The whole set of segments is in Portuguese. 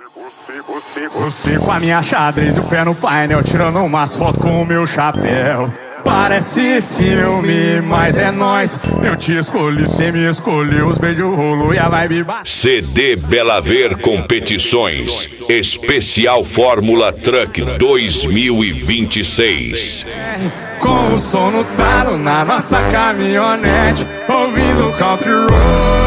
Você com a minha xadrez e o pé no painel, tirando umas fotos com o meu chapéu. Parece filme, mas é nóis. Eu te escolhi, cê me escolheu. Os beijos rolou e a vibe bateu. CD Belaver Competições Especial Fórmula Truck 2026. Com o som no talo na nossa caminhonete, ouvindo country roads.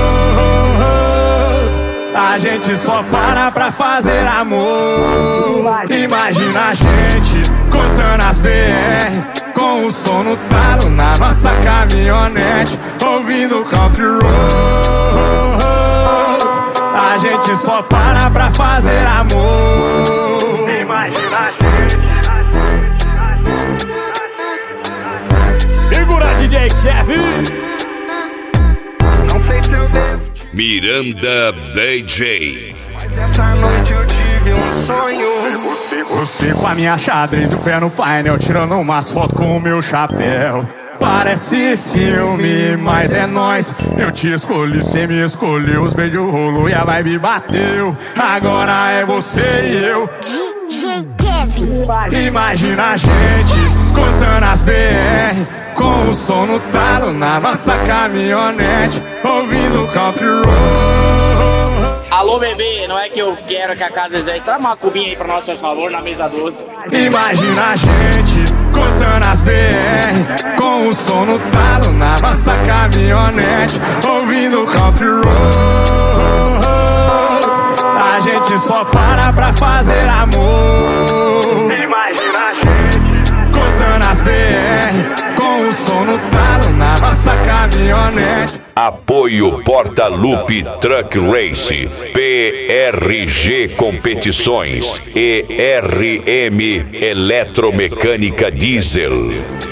A gente só para pra fazer amor. Imagina a gente cortando as BR, com o som no talo na nossa caminhonete, ouvindo country roads. A gente só para pra fazer amor. Imagina a gente. Segura, DJ Kevin. Não sei se eu devo Miranda DJ. mas essa noite eu tive um sonho. Você com a minha xadrez e o pé no painel, tirando umas fotos com o meu chapéu. Parece filme, mas é nóis. Eu te escolhi, cê me escolheu. Os beijos rolou e a vibe bateu. Agora é você e eu. DJ Kevin. Imagina a gente cortando as BR, com o som no talo na nossa caminhonete, ouvindo country roads. Alô, bebê, não é que eu quero que a casa já traga uma cubinha aí pra nós, por favor, na mesa 12. Imagina a gente cortando as BR, com o som no talo na nossa caminhonete, ouvindo country roads. A gente só para pra fazer amor. Imagina a gente cortando as BR, com o som no talo na nossa caminhonete. Apoio Porta-Lupe Truck Race, PRG Competições e RM Eletromecânica Diesel.